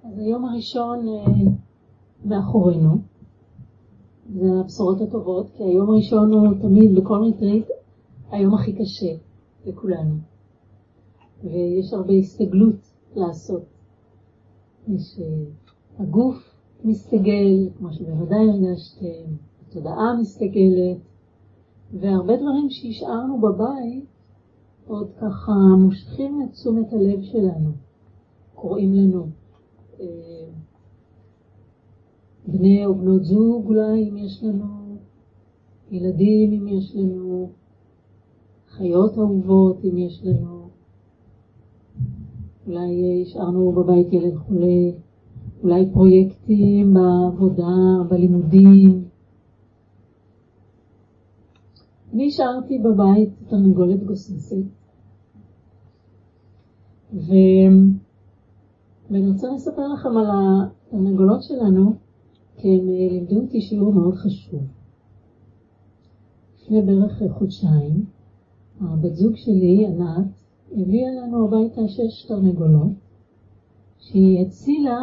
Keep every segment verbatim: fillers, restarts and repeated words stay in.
אז היום הראשון מאחורינו, זה הבשורות הטובות, כי היום הראשון הוא תמיד בכל ריטריט היום הכי קשה לכולנו. ויש הרבה הסתגלות לעשות. יש הגוף מסתגל, כמו שבוודאי הרגשתם, התודעה מסתגלת, והרבה דברים שהשארנו בבית עוד ככה מושכים את תשומת הלב שלנו, קוראים לנו. בני או בנות זוג אולי אם יש לנו, ילדים אם יש לנו, חיות אהובות אם יש לנו, אולי השארנו בבית ילד חולה, אולי פרויקטים בעבודה, בלימודים. אני השארתי בבית תרנגולת גוססת, ו... ואני רוצה לספר לכם על התרנגולות שלנו, כי הם לימדו אותי שיעור מאוד חשוב. לפני בערך חודשיים, הבת זוג שלי, ענת, הביאה לנו הביתה שש תרנגולות, שהיא הצילה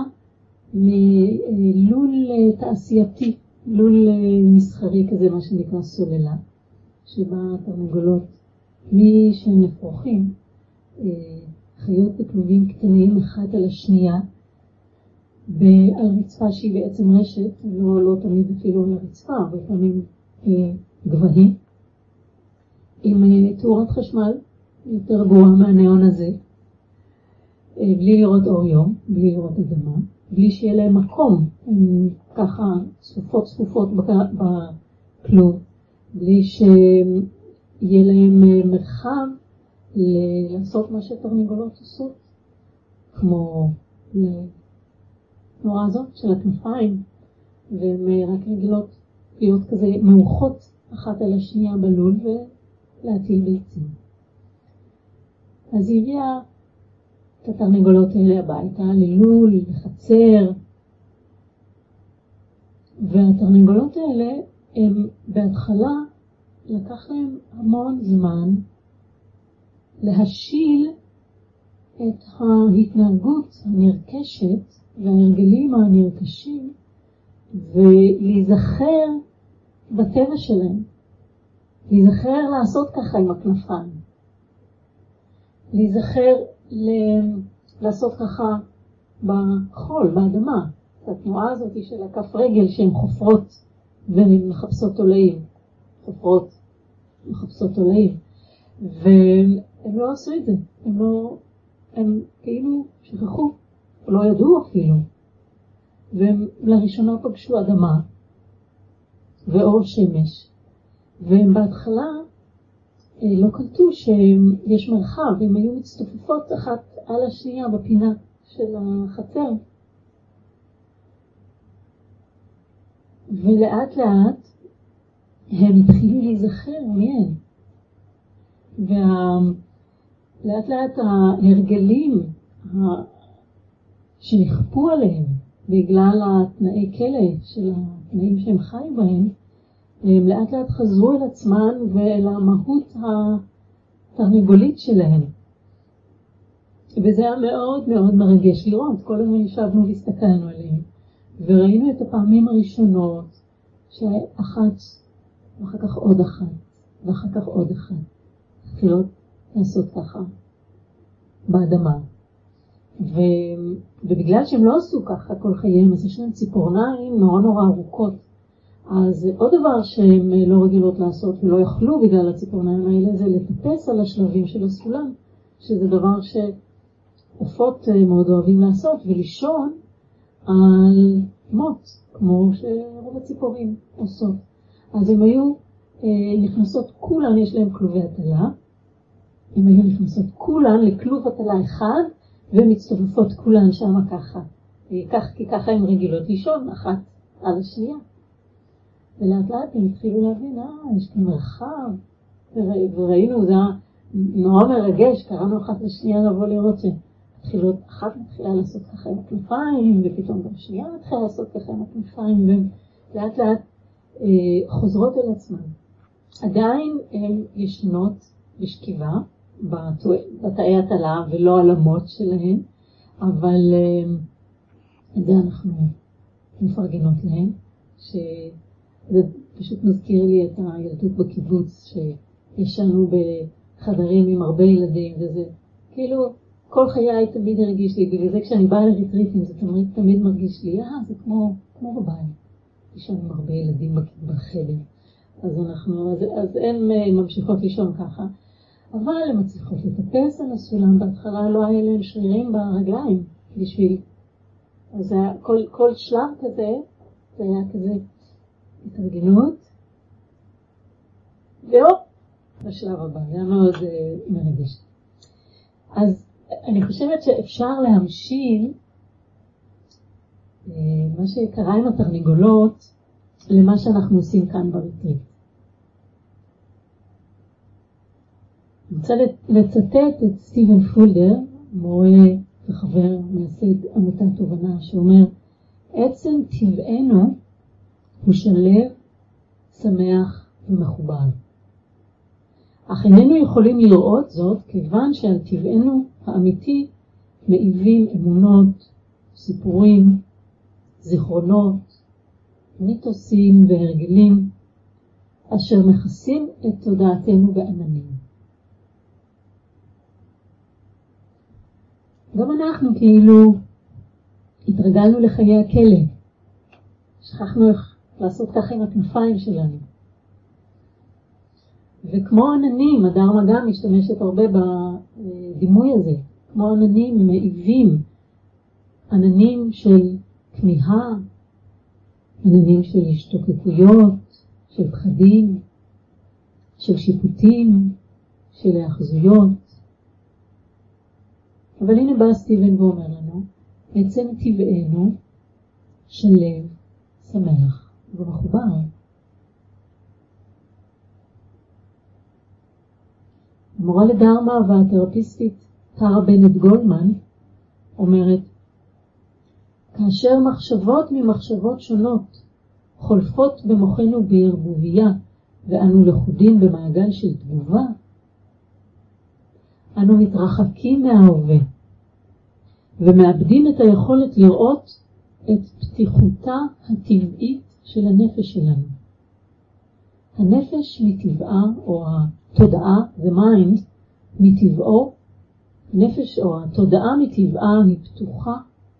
מלול תעשייתי, לול מסחרי כזה, מה שנקרא סוללה, שבה התרנגולות, מי שהן אפרוחים, חיות בכלובים קטנים אחד על השנייה, על רצפה שהיא בעצם רשת, לא, לא תמיד אפילו על הרצפה, אבל פעמים אה, גבהים, עם אה, תאורת חשמל יותר גרועה מהניאון הזה, אה, בלי לראות אור יום, בלי לראות אדמה, בלי שיהיה להם מקום, הם ככה צפופות צפופות בכלוב, בלי שיהיה להם אה, מרחב ל- לעשות מה שתרנגולות עושות, כמו התנועה הזאת של הכנפיים, והן רק רגילות להיות כזה מאוחות אחת על השנייה בלול ולהטיל ביצים. אז היא הביאה את התרנגולות האלה הביתה, ללול, לחצר, והתרנגולות האלה הם בהתחלה לקח להם המון זמן להשיל את ההתנהגות הנרכשת וההרגלים הנרכשים ולהיזכר בטבע שלהם, להיזכר לעשות ככה עם הכנפיים, להיזכר ל- לעשות ככה בחול, באדמה, את התנועה הזאת של הכף רגל שהן חופרות ומחפשות תולעים, חופרות מחפשות תולעים, והם לא עשו את זה, הם לא, הם כאילו שכחו, לא ידעו אפילו, והם לראשונה פגשו אדמה ואור שמש, והם בהתחלה לא קלטו שיש מרחב, הם היו מצטופפות אחת על השנייה בפינה של החצר, ולאט לאט הם התחילו להיזכר מיהן, ולאט לאט ההרגלים שנכפו עליהם בגלל התנאי כלא של התנאים שהם חיו בהם, הם לאט לאט חזרו אל עצמן ואל המהות התרנגולית שלהם. וזה היה מאוד מאוד מרגש לראות, כל הזמן ישבנו והסתכלנו עליהם, וראינו את הפעמים הראשונות שאחת, ואחר כך עוד אחת, ואחר כך עוד אחת, התחילות לעשות ככה באדמה. ו... ובגלל שהם לא עשו ככה כל חייהם, אז יש להם ציפורניים נורא נורא ארוכות. אז עוד דבר שהם לא רגילות לעשות ולא יכלו בגלל הציפורניים האלה, זה לטפס על השלבים של הסולם, שזה דבר שעופות מאוד אוהבים לעשות, ולישון על מוט, כמו שרוב הציפורים עושות. אז הם היו נכנסות כולן, יש להם כלובי הטלה, הם היו נכנסות כולן לכלוב הטלה אחד, ומצטופפות כולן שם ככה. כך, כי ככה הן רגילות לישון, אחת על השנייה. ולאט לאט הם התחילו להבין, אה, יש כאן מרחב. וראינו, זה היה נורא מרגש, קראנו אחת לשנייה לבוא לראות שהתחילות, אחת מתחילה לעשות ככה עם הכנפיים, ופתאום גם שנייה מתחילה לעשות ככה עם הכנפיים, ולאט לאט אה, חוזרות אל עצמן. עדיין הן ישנות בשכיבה, בתאי הטלה ולא על המות שלהן, אבל את זה אנחנו מפרגנות להם, שזה פשוט מזכיר לי את הילדות בקיבוץ, שישנו בחדרים עם הרבה ילדים, וזה כאילו כל חיי תמיד הרגיש לי, בגלל זה כשאני באה לריטריטים זה תמיד, תמיד מרגיש לי, אה, זה כמו, כמו בבית, ישנו עם הרבה ילדים בחדר, אז אנחנו, אז, אז הן ממשיכות לישון ככה, אבל הן מצליחות לטפס על הסולם, בהתחלה לא היה להם שרירים ברגליים בשביל, אז היה, כל, כל שלב כזה, זה היה כזה התארגנות, והופ, בשלב הבא, זה היה מאוד uh, מרגש. אז אני חושבת שאפשר להמשיל uh, מה שקרה עם התרנגולות למה שאנחנו עושים כאן בריטריט. אני רוצה לצטט את סטיבן פולדר, מורה וחבר מייסד עמותת תובנה, שאומר, עצם טבענו הוא שלב, שמח ומחובר. אך איננו יכולים לראות זאת כיוון שעל טבענו האמיתי מעיבים אמונות, סיפורים, זיכרונות, מיתוסים והרגלים, אשר מכסים את תודעתנו בעננים. גם אנחנו כאילו התרגלנו לחיי הכלא. שכחנו איך לעשות ככה עם הכנפיים שלנו. וכמו עננים, הדרמה גם משתמשת הרבה בדימוי הזה, כמו עננים מעיבים, עננים של כמיהה, עננים של השתוקקויות, של פחדים, של שיפוטים, של האחזויות. אבל הנה בא סטיבן ואומר לנו, עצם טבענו שלב, שמח ומחובר. המורה לדרמה והתרפיסטית טרה בנט גולדמן אומרת, כאשר מחשבות ממחשבות שונות חולפות במוחנו בערבוביה ואנו לחודים במעגל של תגובה, אנו מתרחקים מההווה ומאבדים את היכולת לראות את פתיחותה הטבעית של הנפש שלנו. הנפש מטבעה, או התודעה, the mind, מטבעו, נפש או התודעה מטבעה היא פתוחה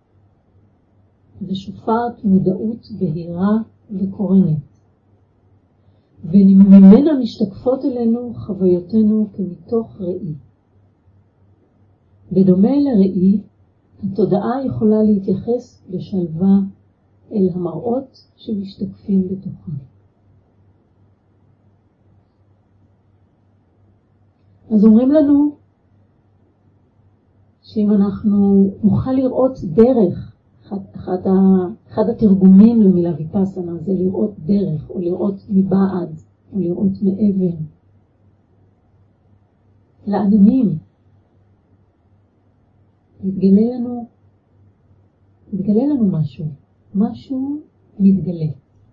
ושופעת מודעות בהירה וקורנת. וממנה משתקפות אלינו חוויותינו כמתוך ראי. בדומה לראי, התודעה יכולה להתייחס בשלווה אל המראות שמשתקפים בתוכה. אז אומרים לנו שאם אנחנו נוכל לראות דרך, אחד, אחד, אחד התרגומים למילה ויפאסנה זה לראות דרך, או לראות מבעד, או לראות מעבר. לעננים, מתגלה לנו, מתגלה לנו משהו, משהו מתגלה.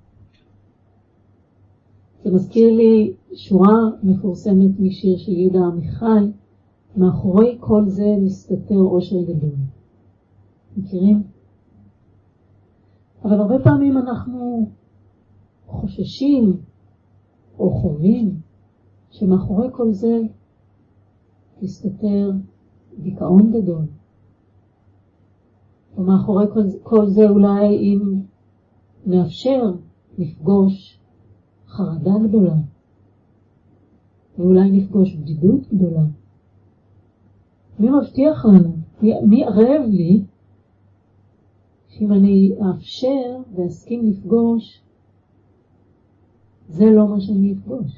זה מזכיר לי שורה מפורסמת משיר של יהודה עמיחי, מאחורי כל זה מסתתר אושר גדול. מכירים? אבל הרבה פעמים אנחנו חוששים או חווים שמאחורי כל זה מסתתר דיכאון גדול. ומאחורי כל, כל זה אולי אם נאפשר לפגוש חרדה גדולה, ואולי נפגוש בדידות גדולה. מי מבטיח לנו? מי, מי ערב לי שאם אני אאפשר ואסכים לפגוש, זה לא מה שאני אפגוש.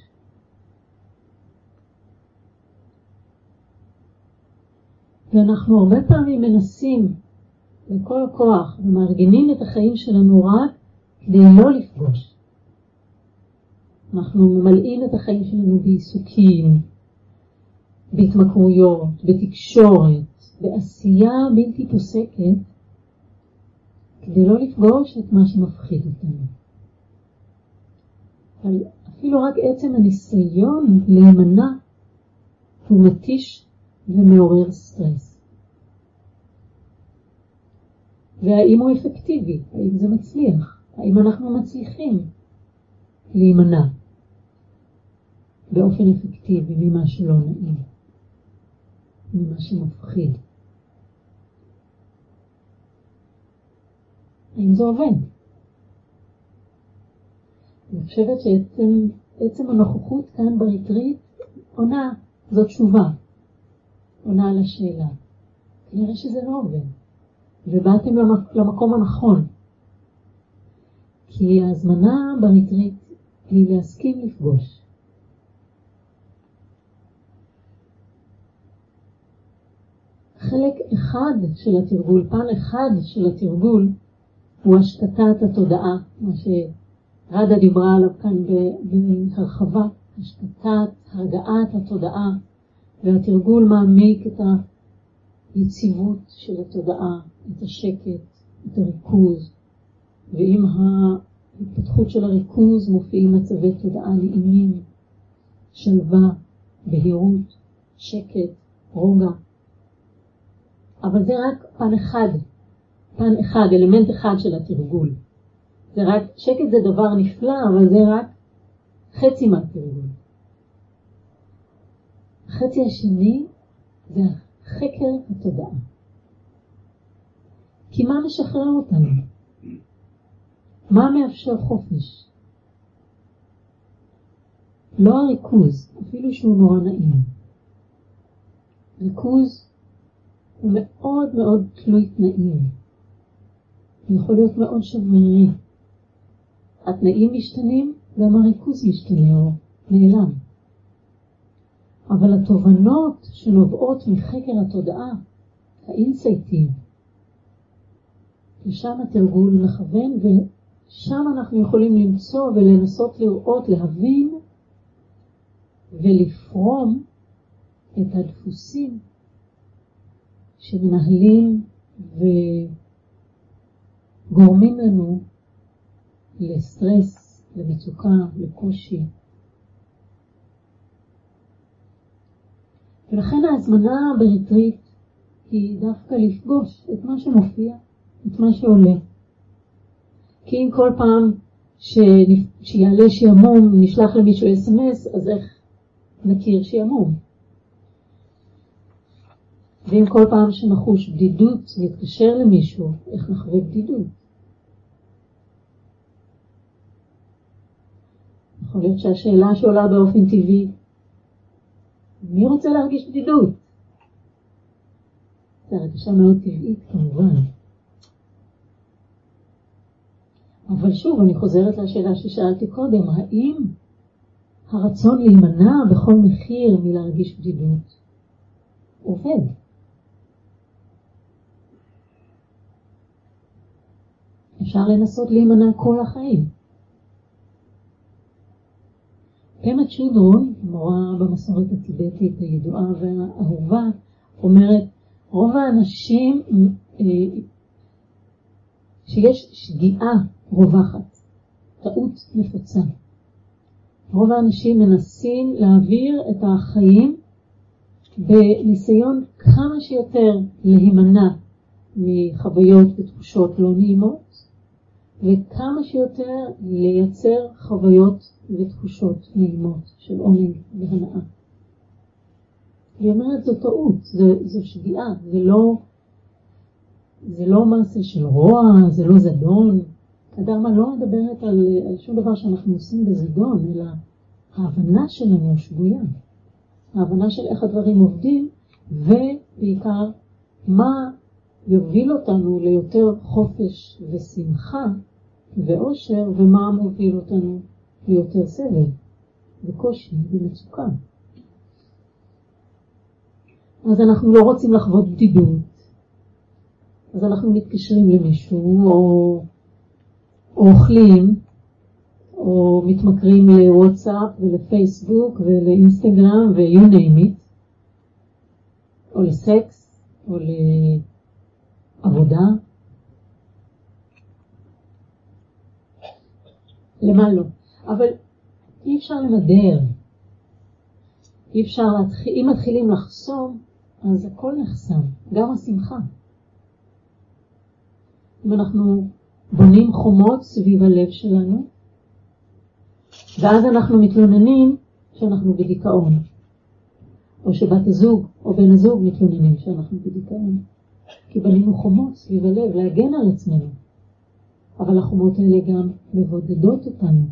ואנחנו הרבה פעמים מנסים לכל הכוח ומארגנים את החיים שלנו רק כדי לא לפגוש. אנחנו ממלאים את החיים שלנו בעיסוקים, בהתמכרויות, בתקשורת, בעשייה בלתי פוסקת, כדי לא לפגוש את מה שמפחיד אותנו. אבל אפילו רק עצם הניסיון להימנע הוא מתיש ומעורר סטרס. והאם הוא אפקטיבי, האם זה מצליח, האם אנחנו מצליחים להימנע באופן אפקטיבי ממה שלא נעים, ממה שמפחיד. האם זה עובד? אני חושבת שעצם עצם הנוכחות כאן בריטריט עונה, זאת תשובה, עונה על השאלה. כנראה שזה לא עובד, ובאתם למקום הנכון. כי ההזמנה בריטריט היא להסכים לפגוש. חלק אחד של התרגול, פן אחד של התרגול, הוא השקטת התודעה, מה שרדה דיברה עליו כאן בהרחבה, השקטת, הרגעת התודעה, והתרגול מעמיק את היציבות של התודעה, את השקט, את הריכוז, ועם ההתפתחות של הריכוז מופיעים מצבי תודעה נעימים, שלווה, בהירות, שקט, רוגע. אבל זה רק פן אחד, פן אחד, אלמנט אחד של התרגול. זה רק, שקט זה דבר נפלא, אבל זה רק חצי מהתרגול. החצי השני זה חקר התודעה. כי מה משחרר אותנו? מה מאפשר חופש? לא הריכוז, אפילו שהוא נורא נעים. ריכוז הוא מאוד מאוד תלוי תנאים. הוא יכול להיות מאוד שברירי. התנאים משתנים, גם הריכוז משתנה או נעלם. אבל התובנות שנובעות מחקר התודעה, האינסייטים, לשם התרגול מכוון, ושם אנחנו יכולים למצוא ולנסות לראות, להבין ולפרום את הדפוסים שמנהלים וגורמים לנו לסטרס, למצוקה, לקושי. ולכן ההזמנה בריטריט היא דווקא לפגוש את מה שמופיע, את מה שעולה. כי אם כל פעם שיעלה שיעמום נשלח למישהו אס אם אס, אז איך נכיר שיעמום? ואם כל פעם שנחוש בדידות נתקשר למישהו, איך נחווה בדידות? יכול להיות שהשאלה שעולה באופן טבעי, מי רוצה להרגיש בדידות? זה הרגשה מאוד טבעית כמובן. אבל שוב, אני חוזרת לשאלה ששאלתי קודם, האם הרצון להימנע בכל מחיר מלהרגיש בדידות עובד? אפשר לנסות להימנע כל החיים. פמה צ'ודרון, מורה במסורת הטיבטית הידועה והאהובה, אומרת, רוב האנשים, שיש שגיאה רווחת, טעות נפוצה. רוב האנשים מנסים להעביר את החיים בניסיון כמה שיותר להימנע מחוויות ותחושות לא נעימות, וכמה שיותר לייצר חוויות ותחושות נעימות של עונג והנאה. היא אומרת, זו טעות, זו, זו שגיאה, זה לא, זה לא מעשה של רוע, זה לא זדון. הדרמה לא מדברת על, על שום דבר שאנחנו עושים בזדון, אלא ההבנה שלנו שגויה. ההבנה של איך הדברים עובדים, ובעיקר מה יוביל אותנו ליותר חופש ושמחה ואושר, ומה מוביל אותנו ליותר סבל וקושי ומצוקה. אז אנחנו לא רוצים לחוות בדידות, אז אנחנו מתקשרים למישהו, או, או אוכלים, או מתמכרים לוואטסאפ ולפייסבוק ולאינסטגרם ו-you name it, או לסקס, או לעבודה. למה לא? אבל אי אפשר למדר. אי אפשר להתחיל, אם מתחילים לחסום, אז הכל נחסם, גם השמחה. אם אנחנו בונים חומות סביב הלב שלנו, ואז אנחנו מתלוננים שאנחנו בדיכאון, או שבת הזוג או בן הזוג מתלוננים שאנחנו בדיכאון, כי בנינו חומות סביב הלב להגן על עצמנו, אבל החומות האלה גם מבודדות אותנו,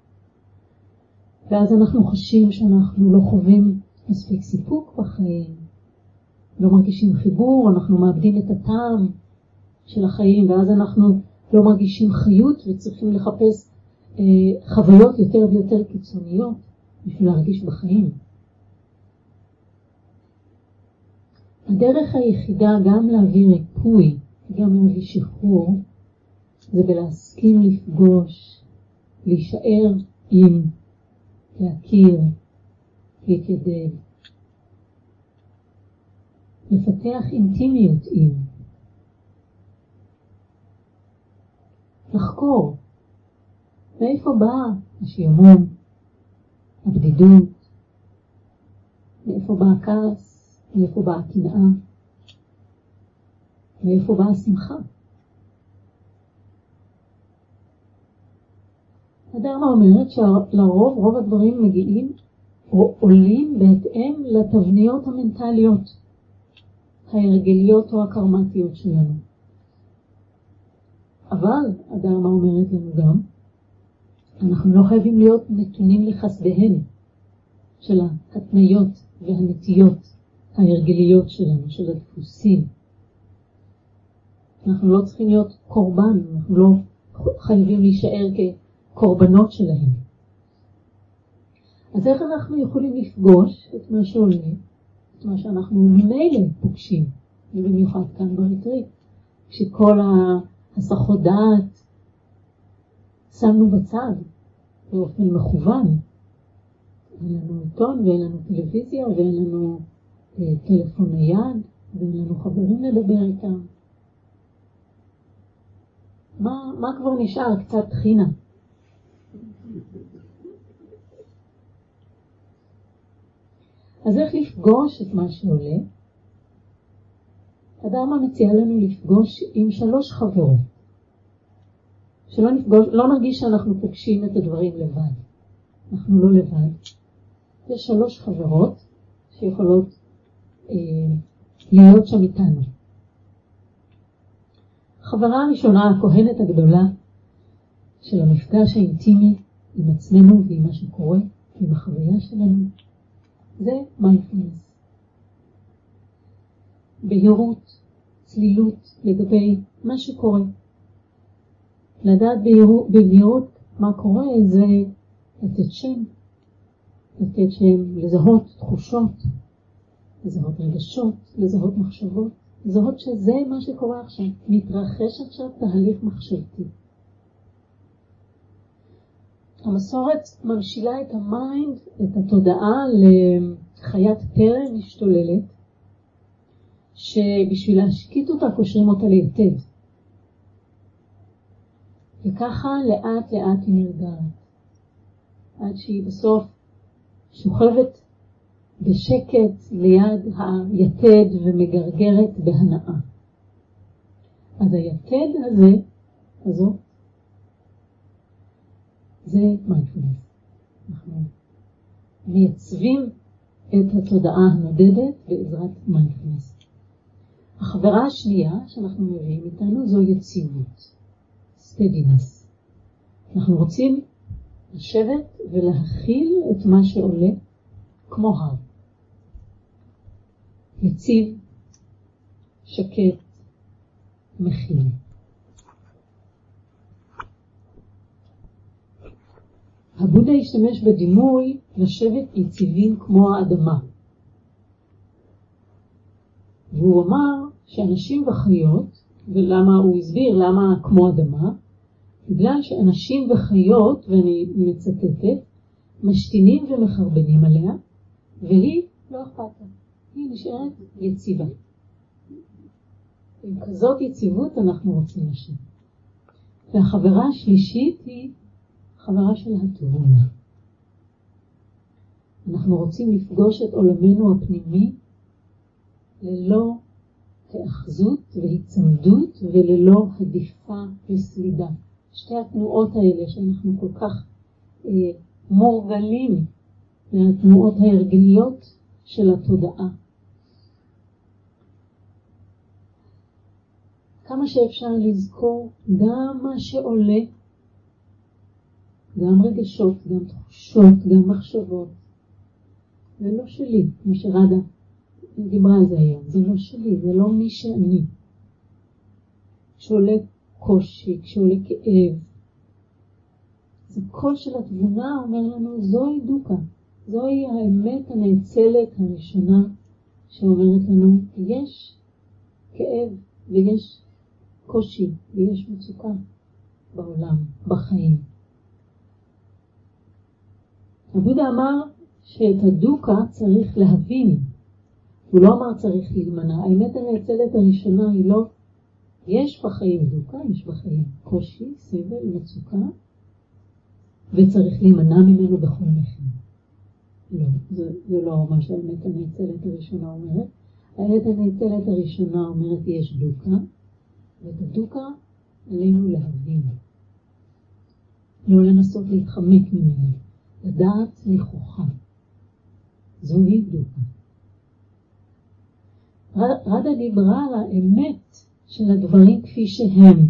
ואז אנחנו חשים שאנחנו לא חווים מספיק סיפוק בחיים, לא מרגישים חיבור, אנחנו מאבדים את הטעם של החיים, ואז אנחנו לא מרגישים חיות וצריכים לחפש אה, חוויות יותר ויותר קיצוניות בשביל להרגיש בחיים. הדרך היחידה גם להביא ריפוי, גם להביא שחרור, זה בלהסכים לפגוש, להישאר עם, להכיר, להתיידד, לפתח אינטימיות עם, לחקור מאיפה בא השעמום, הבדידות, מאיפה בא הכעס, מאיפה בא הקנאה, מאיפה בא השמחה. הדרמה אומרת שלרוב רוב הדברים מגיעים או עולים בהתאם לתבניות המנטליות, ההרגליות או הקרמטיות שלנו. אבל הדרמה אומרת לנו גם, אנחנו לא חייבים להיות נתונים לחסדיהן של ההתניות והנטיות ההרגליות שלנו, של הדפוסים. אנחנו לא צריכים להיות קורבן, אנחנו לא חייבים להישאר כקורבנות שלהם. אז איך אנחנו יכולים לפגוש את מה שעולה, את מה שאנחנו ממילא פוגשים, ובמיוחד כאן בריטריט, כשכל הסחות דעת שמנו בצד באופן מכוון. אין לנו עיתון ואין לנו טלוויזיה ואין לנו אה, טלפון נייד ואין לנו חברים לדבר איתם. מה, מה כבר נשאר? קצת חינה. אז איך לפגוש את מה שעולה? הדרמה מציעה לנו לפגוש עם שלוש חברות. שלא נפגוש, לא נרגיש שאנחנו פוגשים את הדברים לבד. אנחנו לא לבד. יש שלוש חברות שיכולות אה, להיות שם איתנו. החברה הראשונה, הכהנת הגדולה של המפגש האינטימי עם עצמנו ועם מה שקורה, עם החוויה שלנו, זה מיינדפולנס. בהירות, צלילות לגבי מה שקורה. לדעת בהירות מה קורה זה לתת שם, לתת שם, לזהות תחושות, לזהות רגשות, לזהות מחשבות, לזהות שזה מה שקורה עכשיו, מתרחש עכשיו תהליך מחשבתי. המסורת ממשילה את המיינד, את התודעה לחיית פרא משתוללת, שבשביל להשקיט אותה קושרים אותה ליתד. וככה לאט לאט היא נרגעת. עד שהיא בסוף שוכבת בשקט ליד היתד ומגרגרת בהנאה. אז היתד הזה, הזו, זה מיינדפולנס. אנחנו מייצבים את התודעה הנודדת בעזרת מיינדפולנס. החברה השנייה שאנחנו מביאים איתנו זו יציבות. סטדינס. אנחנו רוצים לשבת ולהכיל את מה שעולה כמו הר. יציב, שקט, מכיל. הבודה השתמש בדימוי לשבת יציבים כמו האדמה. והוא אמר שאנשים וחיות, ולמה הוא הסביר למה כמו אדמה, בגלל שאנשים וחיות, ואני מצטטת, משתינים ומחרבנים עליה, והיא לא אכפת לה. היא נשארת יציבה. עם כזאת יציבות אנחנו רוצים לשבת. והחברה השלישית היא חברה של התבונה. אנחנו רוצים לפגוש את עולמנו הפנימי ללא כאחזות והצמדות וללא הדיפה וסלידה. שתי התנועות האלה שאנחנו כל כך אה, מורגלים מהתנועות ההרגליות של התודעה. כמה שאפשר לזכור גם מה שעולה, גם רגשות, גם תחושות, גם מחשבות. זה לא שלי, כמו שרדה דיברה על זה היום. זה לא שלי, זה לא מי שאני. כשעולה קושי, כשעולה כאב, זה קול של התבונה אומר לנו, זוהי דוקה. זוהי האמת הנאצלת הראשונה שאומרת לנו, יש כאב ויש קושי ויש מצוקה בעולם, בחיים. הבודה אמר שאת הדוקה צריך להבין. הוא לא אמר צריך להימנע. האמת הנאצלת הראשונה היא לא, יש בחיים דוקה, יש בחיים קושי, סבל, מצוקה, וצריך להימנע ממנו בכל מחיר. לא, זה, זה לא מה שהאמת הנאצלת הראשונה אומרת. האמת הנאצלת הראשונה אומרת יש דוקה, ואת הדוקה עלינו להבין. לא לנסות להתחמק ממנו, לדעת נכוחה. זוהי דוקה. רדה דיברה על האמת של הדברים כפי שהם.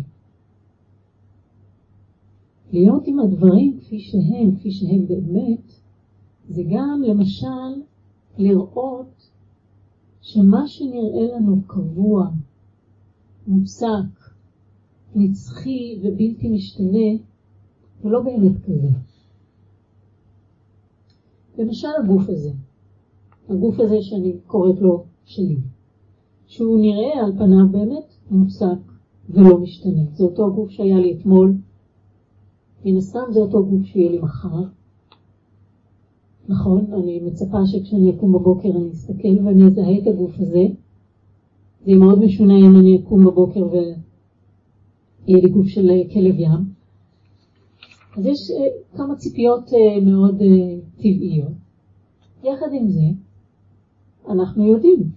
להיות עם הדברים כפי שהם, כפי שהם באמת, זה גם למשל לראות שמה שנראה לנו קבוע, מוצק, נצחי ובלתי משתנה, הוא לא באמת כזה. למשל הגוף הזה, הגוף הזה שאני קוראת לו שלי, שהוא נראה על פניו באמת מוצק ולא משתנה. זה אותו גוף שהיה לי אתמול, מן הסתם זה אותו גוף שיהיה לי מחר. נכון, אני מצפה שכשאני אקום בבוקר אני אסתכל ואני אזהה את הגוף הזה. זה מאוד משונה אם אני אקום בבוקר ויהיה לי גוף של כלב ים. אז יש uh, כמה ציפיות uh, מאוד uh, טבעיות. יחד עם זה, אנחנו יודעים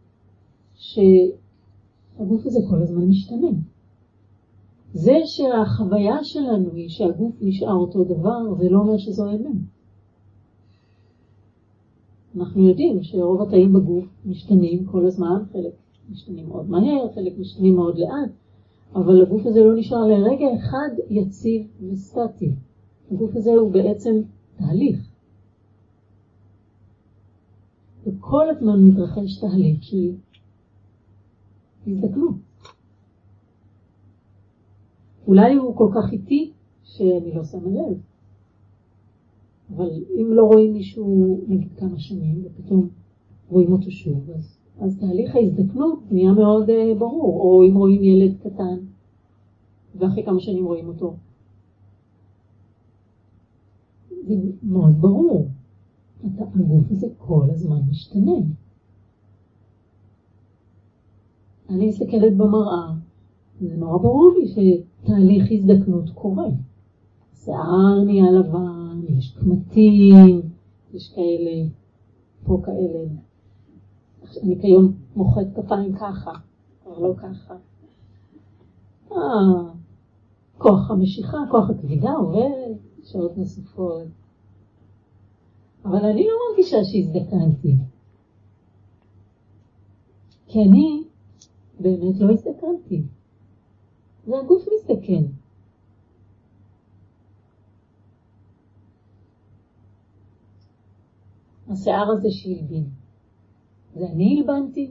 שהגוף הזה כל הזמן משתנה. זה שהחוויה שלנו היא שהגוף נשאר אותו דבר, זה לא אומר שזו אמת. אנחנו יודעים שרוב התאים בגוף משתנים כל הזמן, חלק משתנים מאוד מהר, חלק משתנים מאוד לאט, אבל הגוף הזה לא נשאר לרגע אחד יציב וסטטי. הגוף הזה הוא בעצם תהליך. וכל הזמן מתרחש תהליך של הזדקנות. אולי הוא כל כך איטי שאני לא שמה לב. אבל אם לא רואים מישהו נגיד כמה שנים ופתאום רואים אותו שוב, אז, אז תהליך ההזדקנות נהיה מאוד uh, ברור. או אם רואים ילד קטן ואחרי כמה שנים רואים אותו, זה מאוד ברור. אתה, הגוף הזה כל הזמן משתנה. אני מסתכלת במראה, זה נורא ברור לי שתהליך הזדקנות קורה. שיער נהיה לבן, יש קמטים, יש כאלה, פה כאלה. אני כיום מוחאת כפיים ככה, אבל לא ככה. אה, כוח המשיכה, כוח הכבידה עובד, שעות נוספות. אבל אני לא מרגישה שהזדקנתי. כי אני באמת לא הזדקנתי. זה הגוף מזדקן. השיער הזה שהלבין. זה אני הלבנתי?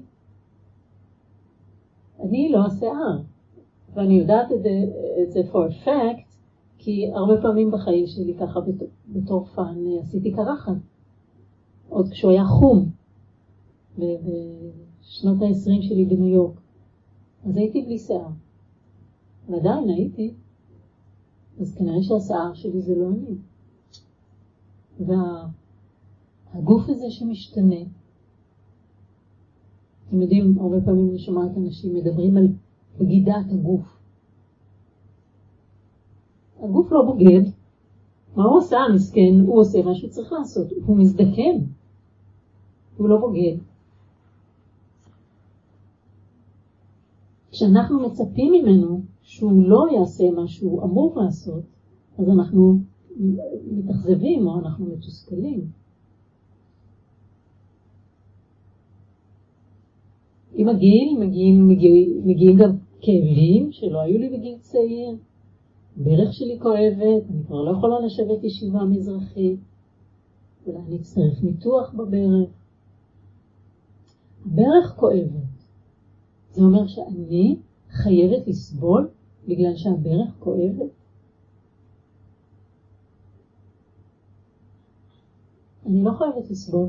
אני לא השיער. ואני יודעת את זה, את זה for a fact, כי הרבה פעמים בחיים שלי ככה בתור, בתור פן עשיתי קרחת. עוד כשהוא היה חום, בשנות ה-עשרים שלי בניו יורק. אז הייתי בלי שיער. ועדיין הייתי. אז כנראה שהשיער שלי זה לא אני. והגוף הזה שמשתנה, אתם יודעים, הרבה פעמים אני שומעת אנשים מדברים על בגידת הגוף. הגוף לא בוגד. מה הוא עושה? מסכן, הוא עושה מה שהוא צריך לעשות. הוא מזדקן. הוא לא בוגד. כשאנחנו מצפים ממנו שהוא לא יעשה מה שהוא אמור לעשות, אז אנחנו מתאכזבים או אנחנו מתוסכלים. עם הגיל מגיעים, מגיעים, מגיעים גם כאבים שלא היו לי בגיל צעיר. ברך שלי כואבת, אני כבר לא יכולה לשבת ישיבה מזרחית. אולי אני צריך ניתוח בברך. הברך כואבת. זה אומר שאני חייבת לסבול בגלל שהברך כואבת. אני לא חייבת לסבול.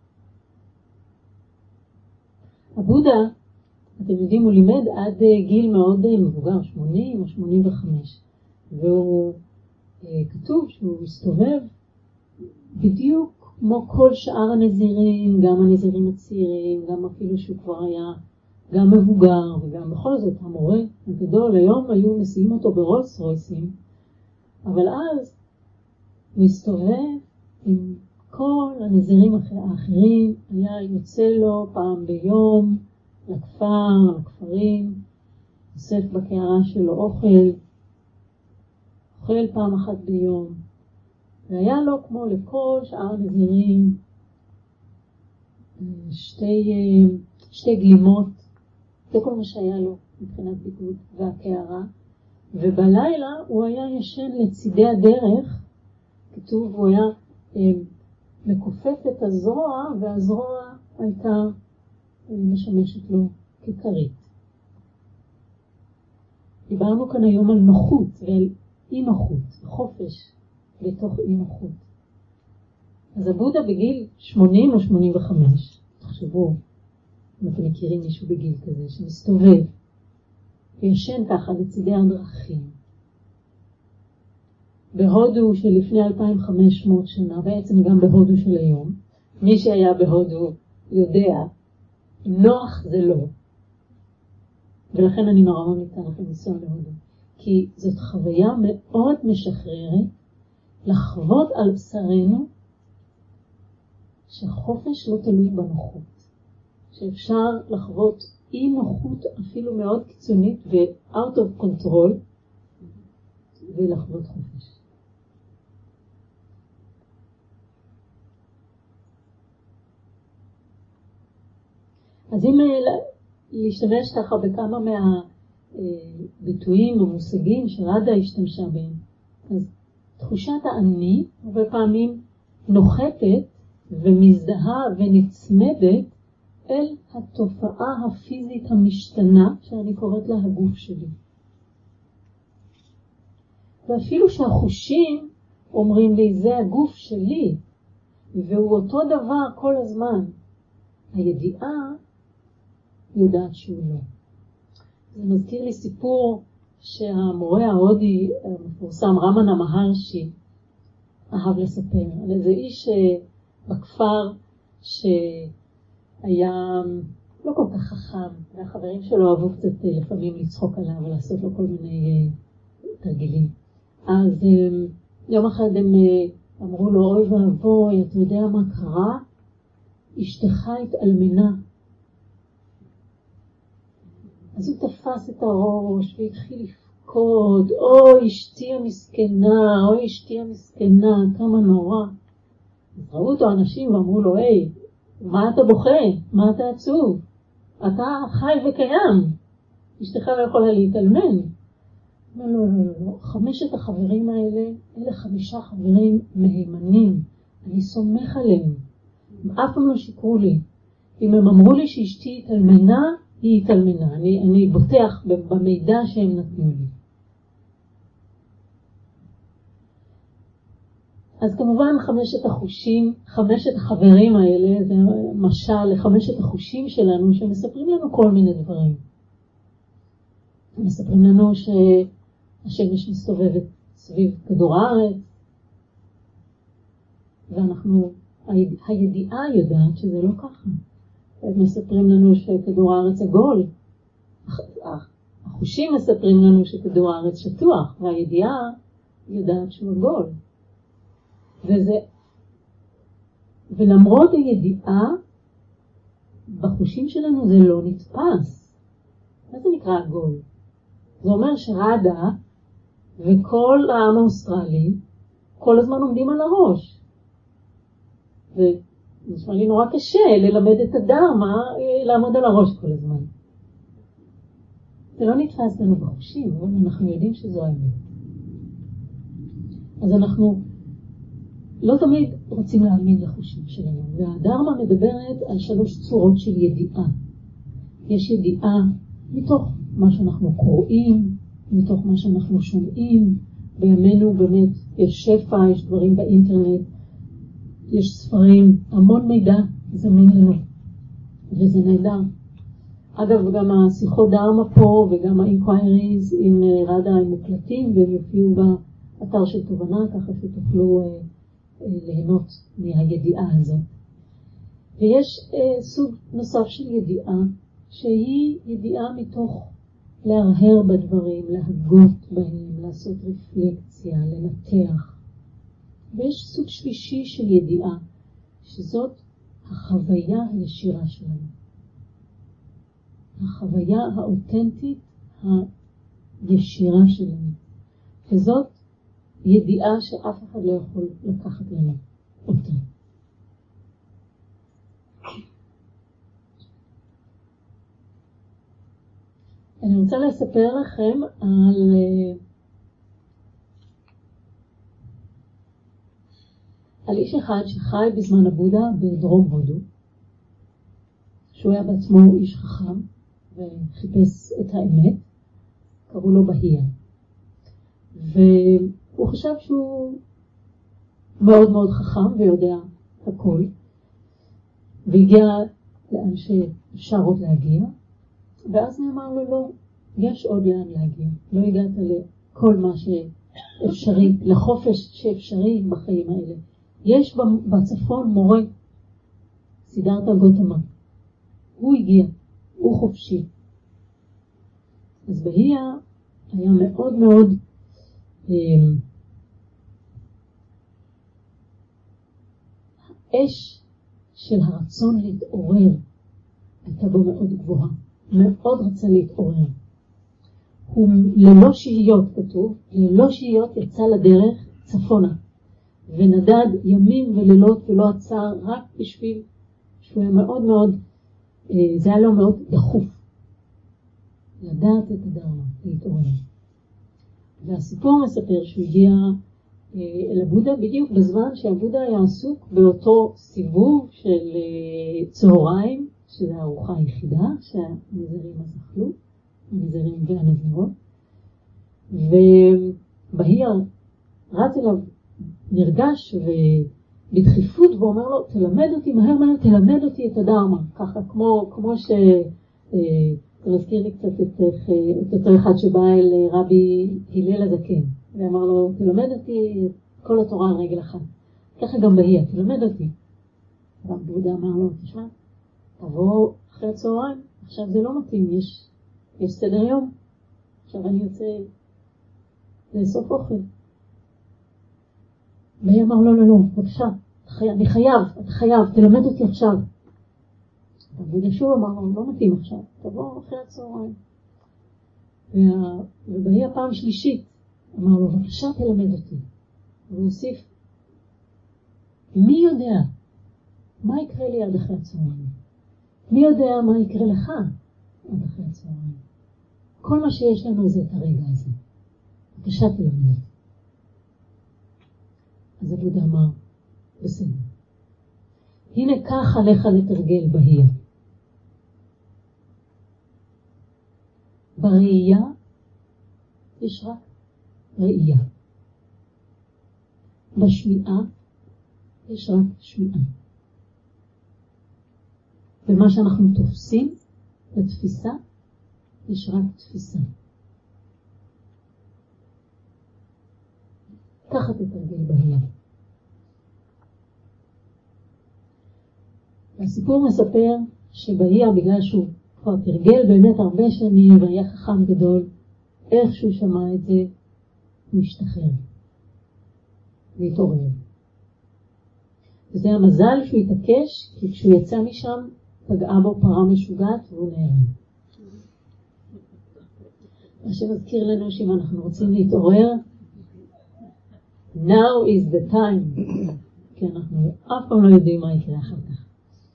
הבודה, אתם יודעים, הוא לימד עד גיל מאוד מבוגר, שמונים או שמונים וחמש. והוא כתוב שהוא מסתובב בדיוק כמו כל שאר הנזירים, גם הנזירים הצעירים, גם אפילו שהוא כבר היה גם מבוגר, וגם בכל זאת המורה הגדול, היום היו מסיעים אותו ברולס רויסים, אבל אז הוא הסתובב עם כל הנזירים האחרים, היה יוצא לו פעם ביום לכפר, לכפרים, אוסף בקערה שלו אוכל, אוכל פעם אחת ביום, והיה לו כמו לכל שאר הנזירים שתי, שתי גלימות, זה כל מה שהיה לו מבחינת ביגוד והקערה, ובלילה הוא היה ישן לצידי הדרך, כתוב הוא היה מקופף את הזרוע, והזרוע הייתה משמשת לו ככרית. דיברנו כאן היום על נוחות ועל אי נוחות, חופש בתוך אי נוחות. אז הבודה בגיל שמונים או שמונים וחמש, תחשבו, אם אתם מכירים מישהו בגיל כזה, שמסתובב וישן ככה לצידי הדרכים, בהודו שלפני אלפיים וחמש מאות שנה, בעצם גם בהודו של היום, מי שהיה בהודו יודע, נוח זה לא. ולכן אני נורא ממליצה לכם לנסוע להודו. כי זאת חוויה מאוד משחררת לחוות על בשרנו שחופש לא תלוי בנוחות. שאפשר לחוות אי נוחות אפילו מאוד קיצונית ו-out of control ולחוות חופש. אז אם להשתמש ככה בכמה מהביטויים או מושגים שרדה השתמשה בהם, אז תחושת האני הרבה פעמים נוחתת ומזדהה ונצמדת אל התופעה הפיזית המשתנה שאני קוראת לה הגוף שלי. ואפילו שהחושים אומרים לי זה הגוף שלי והוא אותו דבר כל הזמן, הידיעה יודעת שהוא לא. זה מזכיר לי סיפור שהמורה ההודי המפורסם רמנה מהרשי אהב לספר על איזה איש בכפר שהיה לא כל כך חכם, והחברים שלו אהבו קצת לפעמים לצחוק עליו ולעשות לו כל מיני תרגילים. אז יום אחד הם אמרו לו, אוי ואבוי, אתה יודע מה קרה? אשתך התאלמנה. אז הוא תפס את הראש והתחיל לפקוד, אוי אשתי המסכנה, אוי אשתי המסכנה, כמה נורא. אז ראו אותו אנשים ואמרו לו, היי, מה אתה בוכה? מה אתה עצוב? אתה חי וקיים. אשתך לא יכולה להתאלמן. לא, לא, לא, לא. חמשת החברים האלה, אלה חמישה חברים מהימנים. אני סומך עליהם. הם אף פעם לא שיקרו לי. אם הם אמרו לי שאשתי התאלמנה, היא התאלמנה. אני, אני בוטח במידע שהם נתנו לי. אז כמובן חמשת החושים, חמשת החברים האלה, זה משל לחמשת החושים שלנו שמספרים לנו כל מיני דברים. מספרים לנו שהשמש מסתובבת סביב כדור הארץ, ואנחנו, הידיעה יודעת שזה לא ככה. הם מספרים לנו שכדור הארץ עגול, החושים מספרים לנו שכדור הארץ שטוח, והידיעה יודעת שהוא עגול. וזה, ולמרות הידיעה, בחושים שלנו זה לא נתפס. מה זה נקרא עגול? זה אומר שרדה וכל העם האוסטרלי כל הזמן עומדים על הראש. זה נשמע לי נורא קשה ללמד את הדרמה לעמוד על הראש כל הזמן. זה לא נתפס לנו בחושים, אבל אנחנו יודעים שזו האמת. אז אנחנו לא תמיד רוצים להאמין לחושים שלנו. והדרמה מדברת על שלוש צורות של ידיעה. יש ידיעה מתוך מה שאנחנו קוראים, מתוך מה שאנחנו שומעים. בימינו באמת יש שפע, יש דברים באינטרנט, יש ספרים, המון מידע זמין לנו, וזה נהדר. אגב, גם השיחות דרמה פה וגם האינקווייריז עם רדה הם מוקלטים, והם יופיעו באתר של תובנה, ככה שתוכלו אה, אה, ליהנות מהידיעה הזאת. ויש אה, סוג נוסף של ידיעה, שהיא ידיעה מתוך להרהר בדברים, להגות בהם, לעשות רפלקציה, לנתח. ויש סוג שלישי של ידיעה, שזאת החוויה הישירה שלנו. החוויה האותנטית הישירה שלנו. וזאת ידיעה שאף אחד לא יכול לקחת לנו אותה. אני רוצה לספר לכם על על איש אחד שחי בזמן הבודה בדרום הודו, שהוא היה בעצמו איש חכם וחיפש את האמת, קראו לו בהיה. והוא חשב שהוא מאוד מאוד חכם ויודע הכל, והגיע לאן שאפשר עוד להגיע, ואז נאמר לו, לא, יש עוד לאן להגיע. לא הגעת לכל מה שאפשרי, לחופש שאפשרי בחיים האלה. יש בצפון מורה, סידרתה גותמה. הוא הגיע, הוא חופשי. אז בהיה היה מאוד מאוד אה, האש של הרצון להתעורר הייתה בו מאוד גבוהה. מאוד רצה להתעורר. הוא ללא שהיות, כתוב, ללא שהיות יצא לדרך צפונה, ונדד ימים ולילות ולא עצר, רק בשביל שהוא היה מאוד מאוד, זה היה לו מאוד דחוף, לדעת את הדרמה, להתעורר. והסיפור מספר שהוא הגיע אל הבודה בדיוק בזמן שהבודה היה עסוק באותו סיבוב של צהריים, שזו הארוחה היחידה שהנזירים אז אכלו, הנזירים והנזירות. ובהיה רץ אליו נרגש ובדחיפות ואומר לו, תלמד אותי מהר מהר, תלמד אותי את הדרמה. ככה כמו, כמו ש... זה מזכיר לי קצת את, את אותו אחד שבא אל רבי הלל הזקן, ואמר לו, תלמד אותי את כל התורה על רגל אחת. ככה גם בהיה, תלמד אותי. והבודה אמר לו, תשמע, תבוא אחרי הצהריים, עכשיו זה לא מתאים, יש, יש סדר יום. עכשיו אני יוצא לאסוף אוכל. והיא אמר, לא, לא, לא, בבקשה, אני חייב, אתה חייב, תלמד אותי עכשיו. ובשוב אמר לו, לא מתאים עכשיו, תבוא אחרי הצהריים. ובהיא הפעם שלישית, אמר לו, בבקשה תלמד אותי. והוא הוסיף, מי יודע מה יקרה לי עד אחרי הצהריים? מי יודע מה יקרה לך עד אחרי הצהריים? כל מה שיש לנו זה את הרגע הזה. בבקשה תלמד. אז הבודה אמר, בסדר. הנה כך עליך לתרגל בהיה. בראייה יש רק ראייה. בשמיעה יש רק שמיעה. ומה שאנחנו תופסים בתפיסה יש רק תפיסה. ככה תתרגל בהיה. הסיפור מספר שבהיה, בגלל שהוא כבר תרגל באמת הרבה שנים והיה חכם גדול, איך שהוא שמע את זה, הוא השתחרר והתעורר. וזה המזל שהוא התעקש, כי כשהוא יצא משם פגעה בו פרה משוגעת והוא נהרג. מה שמזכיר לנו שאם אנחנו רוצים להתעורר, now is the time. כי אנחנו אף פעם לא יודעים מה יקרה אחר כך.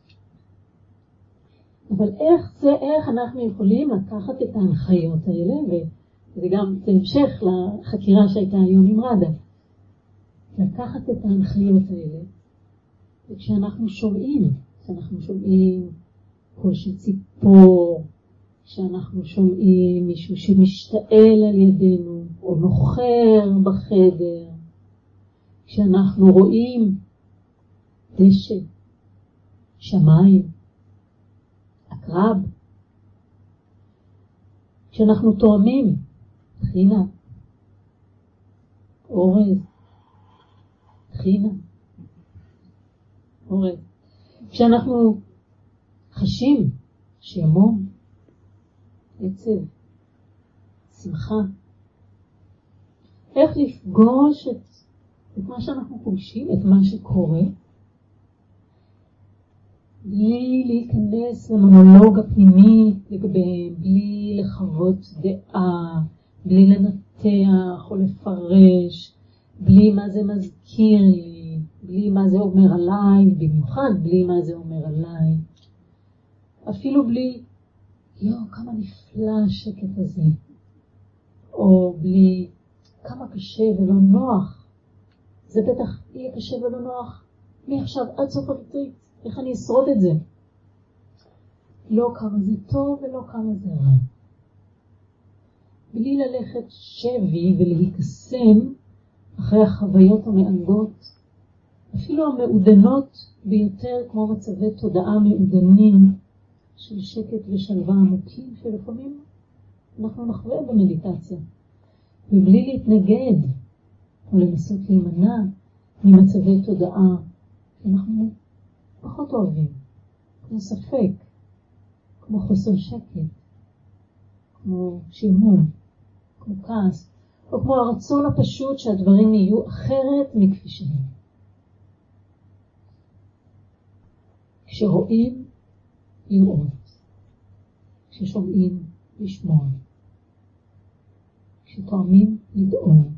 אבל איך זה, איך אנחנו יכולים לקחת את ההנחיות האלה, וזה גם המשך לחקירה שהייתה היום עם רדה, לקחת את ההנחיות האלה, וכשאנחנו שומעים, כשאנחנו שומעים קול של ציפור, כשאנחנו שומעים מישהו שמשתעל על ידינו, או נוחר בחדר, כשאנחנו רואים דשא, שמיים, הקרב, כשאנחנו תואמים, תחינה, אורז, תחינה, אורז, כשאנחנו חשים שימום, עצב, שמחה, איך לפגוש את, את מה שאנחנו פוגשים, את מה שקורה, בלי להיכנס למונולוג הפנימי לגביהם, בלי לחוות דעה, בלי לנתח או לפרש, בלי מה זה מזכיר לי, בלי מה זה אומר עליי, במיוחד בלי מה זה אומר עליי. אפילו בלי, יו, כמה נפלא השקט הזה. או בלי, כמה קשה ולא נוח. זה בטח יהיה קשה ולא נוח. מי עכשיו עד סוף הריטריט? איך אני אשרוד את זה? לא כמה זה טוב ולא כמה זה רע. בלי ללכת שבי ולהיקסם אחרי החוויות המענגות, אפילו המעודנות ביותר, כמו מצבי תודעה מעודנים של שקט ושלווה עמוקים, שלפעמים אנחנו נחווה במדיטציה, ובלי להתנגד או לנסות להימנע ממצבי תודעה שאנחנו פחות אוהבים, כמו ספק, כמו חוסר שקט, כמו שימום, כמו כעס, או כמו הרצון הפשוט שהדברים יהיו אחרת מכפי שהם. כשרואים, לראות. כששומעים, לשמוע. כשתואמים, לדאום.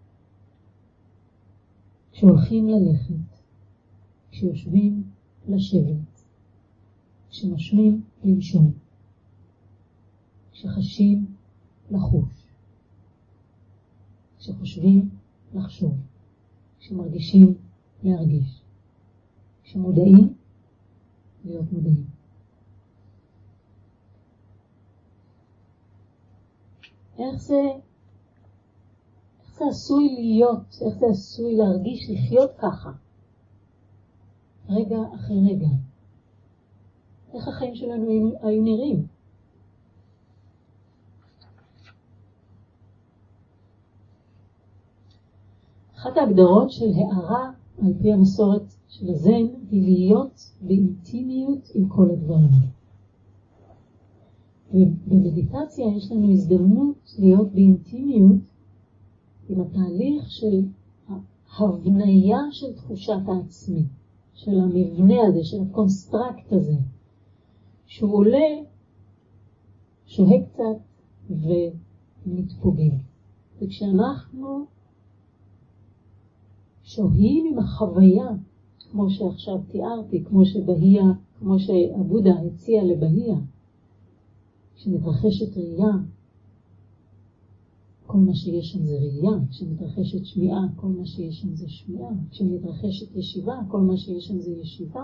כשהולכים ללכת. כשיושבים, לשבת. כשנושמים, לנשום. כשחשים, לחוש. כשחושבים, לחשוב. כשמרגישים, להרגיש. כשמודעים, להיות מודעים. איך זה, איך זה עשוי להיות, איך זה עשוי להרגיש, לחיות ככה, רגע אחרי רגע. איך החיים שלנו היו נראים? אחת ההגדרות של הערה על פי המסורת של הזן היא להיות באינטימיות עם כל הדברים. ובמדיטציה יש לנו הזדמנות להיות באינטימיות עם התהליך של ההבניה של תחושת העצמי, של המבנה הזה, של הקונסטרקט הזה, שהוא עולה, שוהה קצת ומתפוגג. וכשאנחנו שוהים עם החוויה, כמו שעכשיו תיארתי, כמו שבהיה, כמו שהבודה הציע לבהיה, כשמתרחשת ראייה, כל מה שיש שם זה ראייה, כשמתרחשת שמיעה, כל מה שיש שם זה שמיעה, כשמתרחשת ישיבה, כל מה שיש שם זה ישיבה.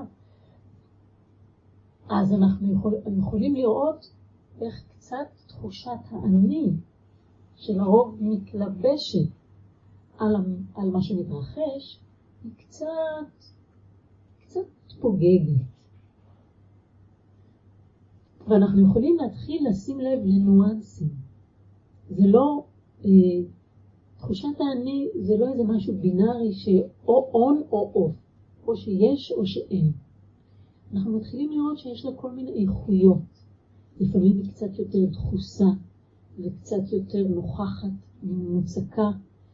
אז אנחנו יכול, יכולים לראות איך קצת תחושת האני שלרוב מתלבשת על, על מה שמתרחש, היא קצת, קצת פוגגת. ואנחנו יכולים להתחיל לשים לב לנואנסים. זה לא, אה, תחושת האני זה לא איזה משהו בינארי שאו און או אוף, או שיש או שאין. אנחנו מתחילים לראות שיש לה כל מיני איכויות. לפעמים היא קצת יותר דחוסה וקצת יותר נוכחת, מוצקה.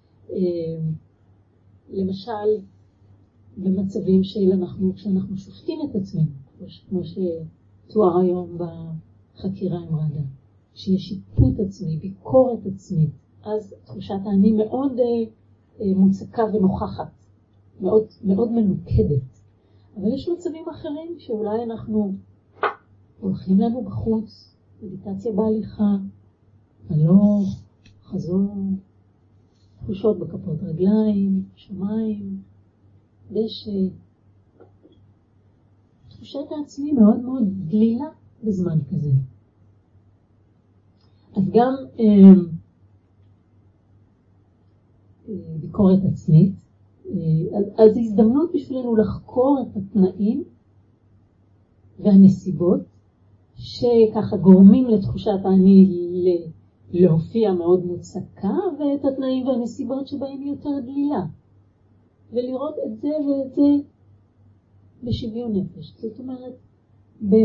למשל, במצבים של אנחנו, כשאנחנו שופטים את עצמנו, כמו שתואר היום בחקירה עם רדה, שיש שיפוט עצמי, ביקורת עצמית, אז תחושת האני מאוד אה, אה, מוצקה ונוכחת, מאוד, מאוד מנוקדת. אבל יש מצבים אחרים שאולי אנחנו הולכים לנו בחוץ, מדיטציה בהליכה, הלוך, חזור, תחושות בכפות רגליים, שמיים, דשא. תחושת העצמי מאוד מאוד דלילה בזמן כזה. אז גם אה, אה, ביקורת עצמית, אה, אז, אז הזדמנות בשבילנו לחקור את התנאים והנסיבות שככה גורמים לתחושת האני להופיע מאוד מוצקה, ואת התנאים והנסיבות שבהם היא יותר דלילה. ולראות את זה ואת זה בשוויון נפש. זאת אומרת, ב...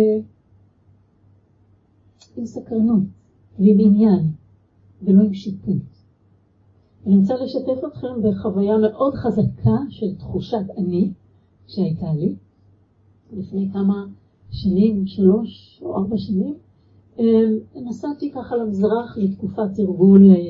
עם סקרנות ועם עניין, ולא עם שיפוט. אני רוצה לשתף אתכם בחוויה מאוד חזקה של תחושת אני שהייתה לי לפני כמה שנים, שלוש או ארבע שנים. נסעתי ככה למזרח לתקופת תרגול ל...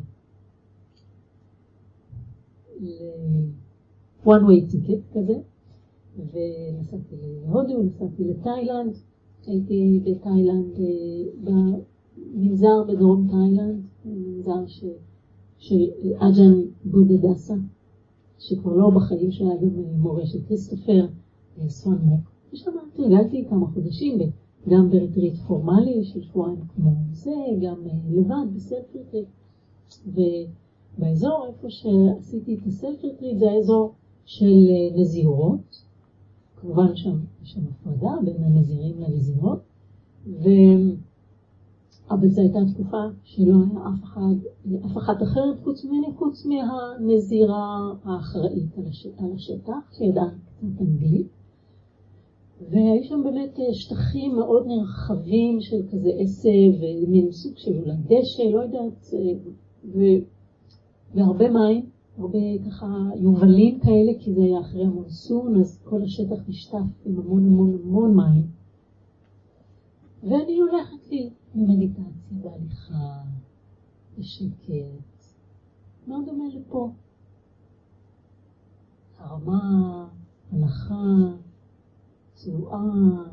ל... one way ticket כזה, ונסעתי להודו, נסעתי לתאילנד, הייתי בתאילנד, במנזר בדרום תאילנד, מנזר ש... של אג'ן בודדסה, שכבר לא בחיים שהיה גם מורה של כריסטופר סואן מוק. ושם תרגלתי כמה חודשים, גם בריטריט פורמלי של שבועיים כמו זה, גם לבד בסלף ריטריט. ובאזור איפה שעשיתי את הסלף ריטריט זה האזור של נזירות, כמובן שם יש שם הפרדה בין הנזירים לנזירות, ו... אבל זו הייתה תקופה שלא היה אף אחד, אף אחת אחרת חוץ ממני, חוץ מהנזירה האחראית על, הש... על השטח, שידעה קצת אנגלית. והיו שם באמת שטחים מאוד נרחבים של כזה עשב, ומין סוג של אולי דשא, לא יודעת, ו... והרבה מים, הרבה ככה יובלים כאלה, כי זה היה אחרי המונסון, אז כל השטח נשטף עם המון המון המון מים. ואני הולכת לי במדיטציה בהליכה, בשקט, מאוד דומה לפה. הרמה, הנחה, צנועה,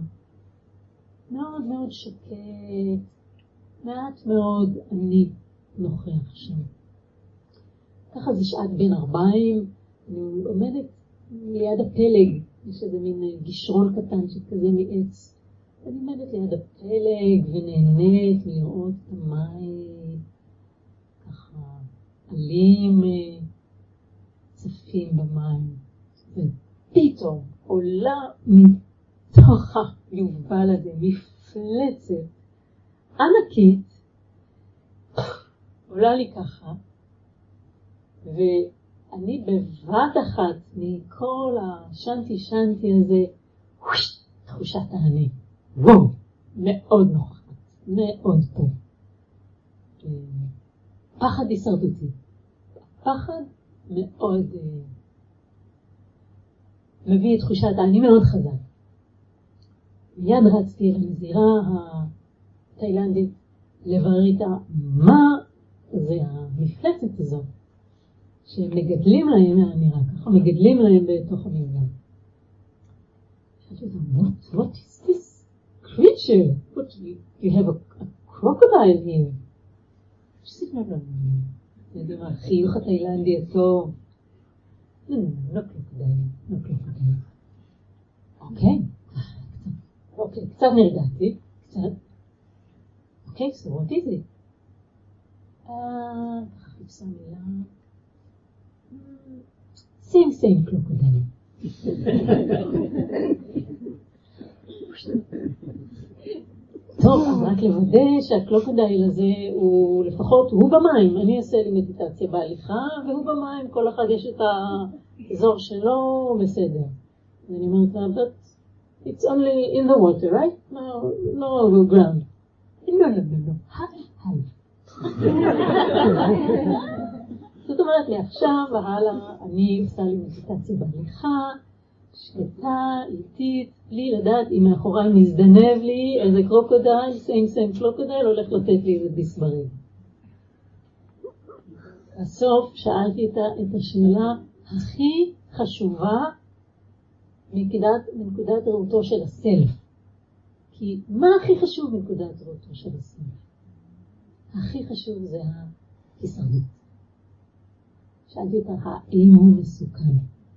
מאוד מאוד שקט, מעט מאוד אני נוכח שם. ככה זה שעת בין ארבעים, אני עומדת ליד הפלג, יש איזה מין גישרון קטן שכזה מעץ. אני עומדת ליד הפלג ונהנית לראות את המים, ככה עלים צפים במים, ופתאום עולה מתוך היובל הזה מפלצת ענקית, עולה לי ככה, ואני בבת אחת מכל השנטי שנטי הזה, תחושת העני. וואו, מאוד נוכחת, מאוד טוב. פחד הישרדותי. פחד מאוד מביא את תחושת העני מאוד חזק. מיד רצתי לנזירה התאילנדית לברר איתה מה זה המפלצת הזאת שמגדלים להם, נראה ככה, מגדלים להם בתוך המנזר. שאלתי אותם, what, what is this? Creature, but you, you have a, a crocodile here. שסיפנה לנו, זה מה, חיוך התאילנדי הטוב. לא, לא, לא קרוקודייל, לא קרוקודייל. אוקיי, אוקיי, קצת נרגעתי, קצת. אוקיי, so what is it? אה, חיפשה מילה. same, same crocodile. טוב, אז רק לוודא שהקרוקודייל הזה הוא לפחות, הוא במים, אני אעשה לי מדיטציה בהליכה, והוא במים, כל אחד יש את האזור שלו, בסדר. ואני אומרת לה, but it's only in the water, right? No, no ground. No, no, no, no, half, half. זאת אומרת לי, עכשיו והלאה, אני עושה לי מדיטציה בהליכה, שקטה, איטית, בלי לדעת אם מאחוריי מזדנב לי איזה קרוקודייל, סיים סיים קרוקודייל, הולך לתת לי איזה ביסברים. בסוף שאלתי את, את השאלה הכי חשובה מנקודת, מנקודת ראותו של הסלף. כי מה הכי חשוב מנקודת ראותו של הסלף? הכי חשוב זה ההישרדות. שאלתי אותך, האם הוא מסוכן?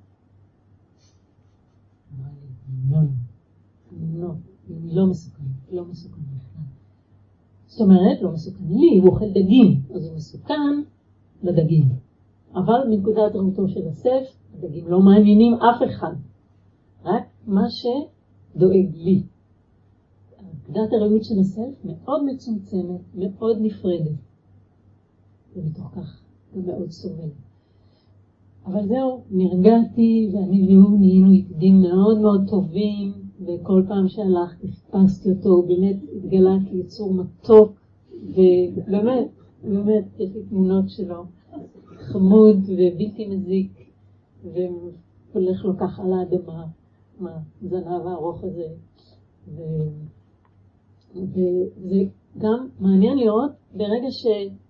אמרה לי, לא, לא, לא מסוכן, לא מסוכן בכלל. זאת אומרת, לא מסוכן לי, הוא אוכל דגים, אז הוא מסוכן לדגים. אבל מנקודת ראותו של הסלף, הדגים לא מעניינים אף אחד. רק מה שדואג לי. נקודת הראות של הסלף מאוד מצומצמת, מאוד נפרדת. ומתוך כך גם מאוד סובלת. אבל זהו, נרגעתי ואני והוא נהיינו ידידים מאוד מאוד טובים, וכל פעם שהלכתי חיפשתי אותו, הוא באמת התגלה כיצור מתוק, ובאמת, באמת, יש לי תמונות שלו, חמוד ובלתי מזיק, והולך לו ככה על האדמה, מהזנב הארוך הזה. ו... וזה גם מעניין לראות ברגע ש...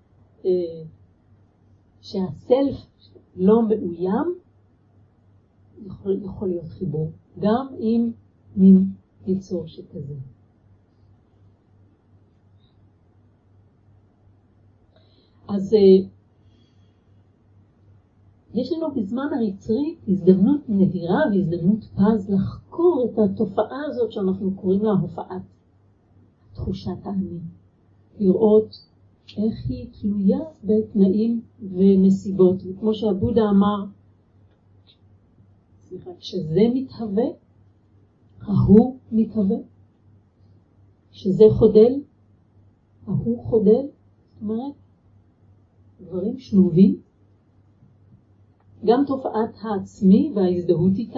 שהסלף לא מאוים, יכול, יכול להיות חיבור, גם עם מין יצור שכזה. אז יש לנו בזמן הריטריט הזדמנות נדירה והזדמנות פז לחקור את התופעה הזאת שאנחנו קוראים לה הופעת תחושת האני. לראות איך היא תלויה בתנאים ונסיבות. וכמו שהבודה אמר, סליחה, שזה מתהווה, ההוא מתהווה. שזה חודל, ההוא חודל. זאת אומרת, דברים שלובים. גם תופעת העצמי וההזדהות איתה.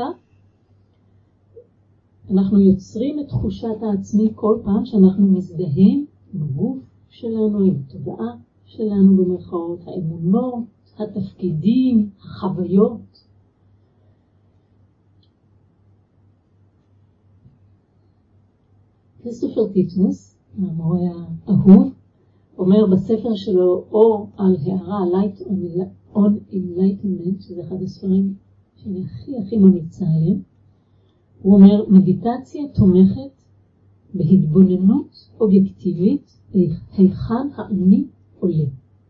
אנחנו יוצרים את תחושת העצמי כל פעם שאנחנו מזדהים עם הגוף שלנו, עם התודעה שלנו במרכאות, האמונות, התפקידים, החוויות. כריסטופר טיטמוס, המורה האהוב, אומר בספר שלו אור על הערה, Light on Enlightenment, שזה אחד הספרים שאני הכי הכי ממליצה עליהם, הוא אומר, מדיטציה תומכת בהתבוננות אובייקטיבית היכן האני עולה.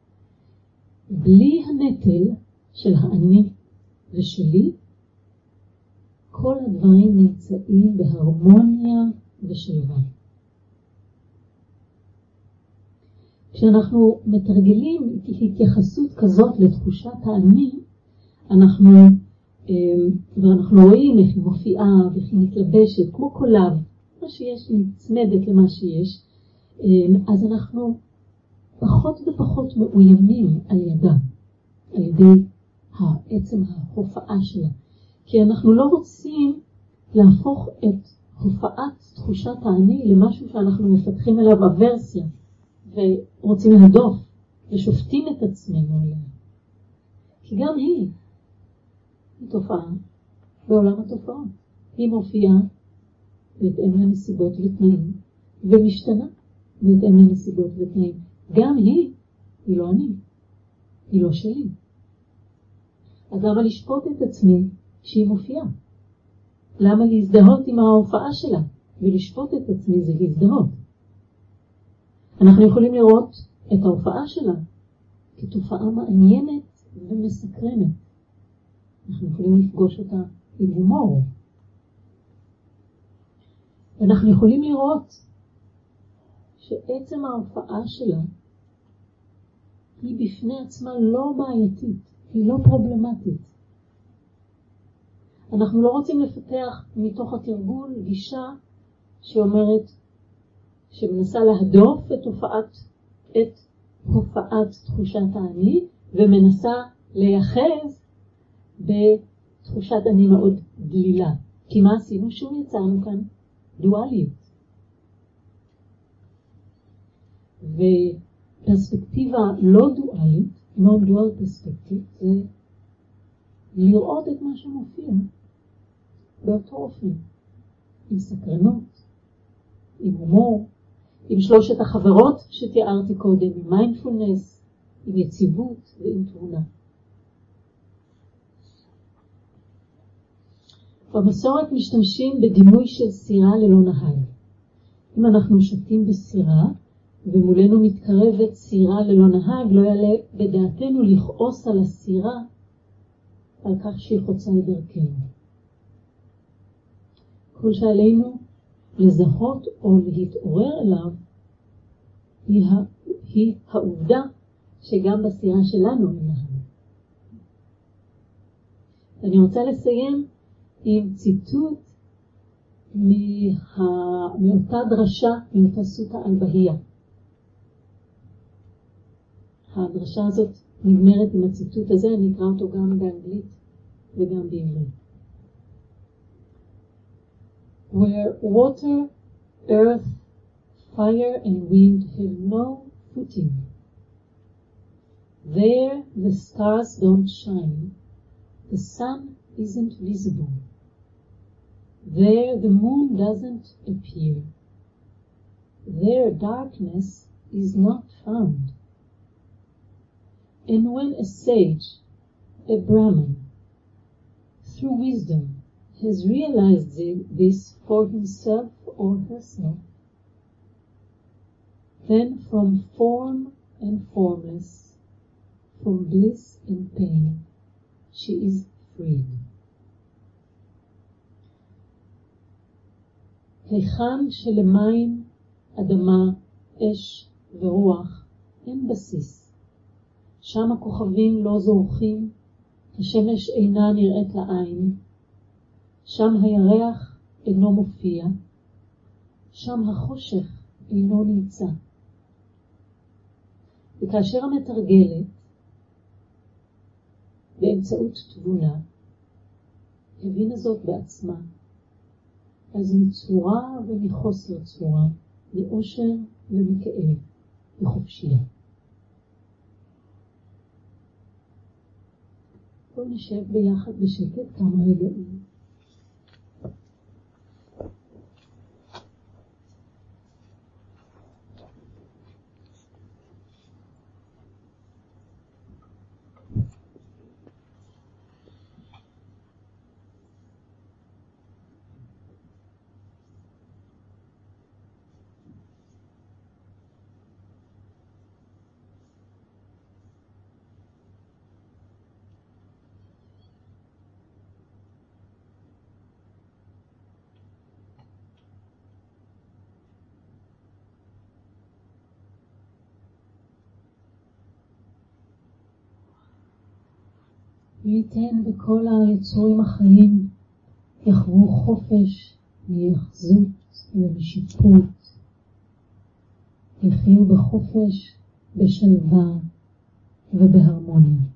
בלי הנטל של האני ושלי, כל הדברים נמצאים בהרמוניה ושלווה. כשאנחנו מתרגלים התייחסות כזאת לתחושת האני, אנחנו, ואנחנו רואים איך היא מופיעה ואיך היא מתלבשת, כמו קולב, מה שיש, היא נצמדת למה שיש, אז אנחנו פחות ופחות מאוימים על ידה, על ידי עצם ההופעה שלה. כי אנחנו לא רוצים להפוך את הופעת תחושת האני למשהו שאנחנו מפתחים אליו אברסיה, ורוצים להדוף, ושופטים את עצמנו עליה. כי גם היא, היא תופעה בעולם התופעות. היא מופיעה בהתאם לנסיבות ותנאים, ומשתנה בהתאם לנסיבות ותנאים. גם היא, היא לא אני, היא לא שלי. אז למה לשפוט את עצמי שהיא מופיעה? למה להזדהות עם ההופעה שלה? ולשפוט את עצמי זה להזדהות. אנחנו יכולים לראות את ההופעה שלה כתופעה מעניינת ומסקרנת. אנחנו יכולים לפגוש אותה עם הומור. אנחנו יכולים לראות שעצם ההופעה שלה היא בפני עצמה לא בעייתית, היא לא פרובלמטית. אנחנו לא רוצים לפתח מתוך התרגול גישה שאומרת, שמנסה להדוף את הופעת, את הופעת תחושת האני, ומנסה לייחז בתחושת אני מאוד דלילה. כי מה עשינו? שוב יצרנו כאן דואליות. ופרספקטיבה לא דואלית, non-dual perspective, זה לראות את מה שמופיע באותו אופן, עם סקרנות, עם הומור, עם שלושת החברות שתיארתי קודם, עם מיינדפולנס, עם יציבות ועם תבונה. במסורת משתמשים בדימוי של סירה ללא נהג. אם אנחנו שותים בסירה ומולנו מתקרבת סירה ללא נהג, לא יעלה בדעתנו לכעוס על הסירה על כך שהיא חוצה את דרכנו. כל שעלינו לזהות או להתעורר אליו היא, היא העובדה שגם בסירה שלנו אין נהג. אני רוצה לסיים עם ציטוט מה... מאותה דרשה, מאותה סוטה על בהייה. הדרשה הזאת נגמרת עם הציטוט הזה, אני אקרא אותו גם באנגלית וגם בעברית. Where water, earth, fire and wind have no footing, there the stars don't shine, the sun isn't visible. There the moon doesn't appear. There darkness is not found. And when a sage, a Brahmin, through wisdom, has realized this for himself or herself, then from form and formless, from bliss and pain, she is freed. היכן שלמים, אדמה, אש ורוח אין בסיס. שם הכוכבים לא זורחים, השמש אינה נראית לעין, שם הירח אינו מופיע, שם החושך אינו נמצא. וכאשר המתרגלת, באמצעות תבונה, הבינה זאת בעצמה, אז מצורה ומחוסר צורה, מאושר ומכאב, וחופשייה. בואו נשב ביחד בשקט כמה רגעים. וייתן בכל היצורים החיים יחוו חופש מיחזות ומשיפוט, יחיו בחופש, בשלווה ובהרמוניה.